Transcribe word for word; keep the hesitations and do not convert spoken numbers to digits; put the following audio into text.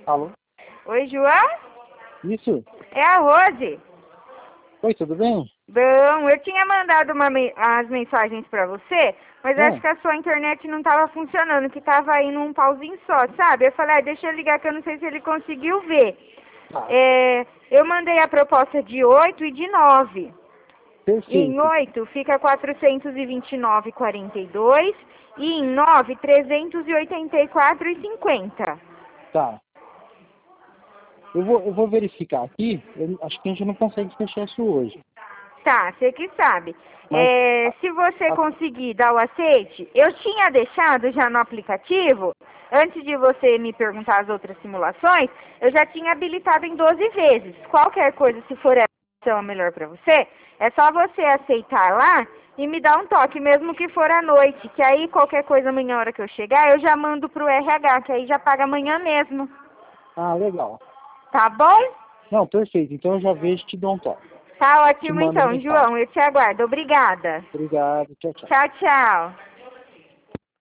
Alô? Oi, João? Isso? É a Rose. Oi, tudo bem? Bom, eu tinha mandado uma me- as mensagens pra você, mas Ah, acho que a sua internet não tava funcionando, que tava indo um pauzinho só, sabe? Eu falei, ah, deixa eu ligar que eu não sei se ele conseguiu ver. tá. É, eu mandei a proposta de oito e de nove. Em Perfeito. oito fica quatrocentos e vinte e nove e quarenta e dois e em nove trezentos e oitenta e quatro e cinquenta. Tá. Eu vou, eu vou verificar aqui. Eu acho que a gente não consegue fechar isso hoje. Tá, você que sabe. Mas, É, a- se você a- conseguir dar o aceite, eu tinha deixado já no aplicativo, antes de você me perguntar as outras simulações, eu já tinha habilitado em doze vezes. Qualquer coisa, se for a opção melhor para você, é só você aceitar lá e me dar um toque, mesmo que for à noite, que aí qualquer coisa amanhã, na hora que eu chegar, eu já mando pro R H, que aí já paga amanhã mesmo. ah, legal. Tá bom? Não, perfeito. Então eu já vejo e te dou um toque. Tá Te ótimo mando então, mensagem. João. Eu te aguardo. Obrigada. Obrigado. Tchau, tchau. Tchau, tchau.